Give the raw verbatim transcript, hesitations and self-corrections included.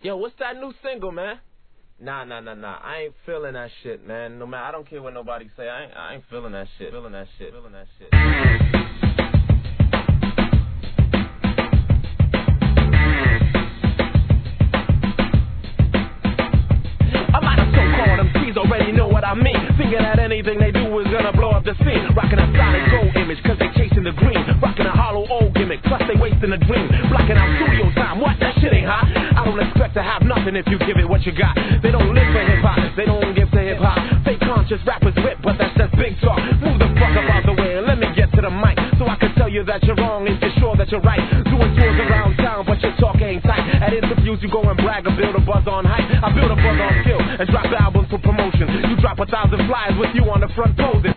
Yo, what's that new single, man? Nah, nah, nah, nah. I ain't feeling that shit, man. No matter, I don't care what nobody say. I ain't, I ain't feeling that shit. Feeling that shit. Feeling that shit. I'm out of so-called M Cs already know what I mean. Thinking that anything they do is gonna blow up the scene. Rocking a solid gold image, cause they chasing the green. Rocking a hollow old gimmick, plus they wasting a dream. Blocking out studio time, what? That shit ain't hot. I don't expect to have nothing if you give it what you got. They don't live for hip-hop, they don't give to hip-hop. Fake conscious rappers whip, but that's just big talk. Move the fuck up out the way and let me get to the mic, so I can tell you that you're wrong if you're sure that you're right. Doing tours around town, but your talk ain't tight. At interviews you go and brag and build a buzz on hype. I build a buzz on skill and drop albums for promotion. You drop a thousand flyers with you on the front posing.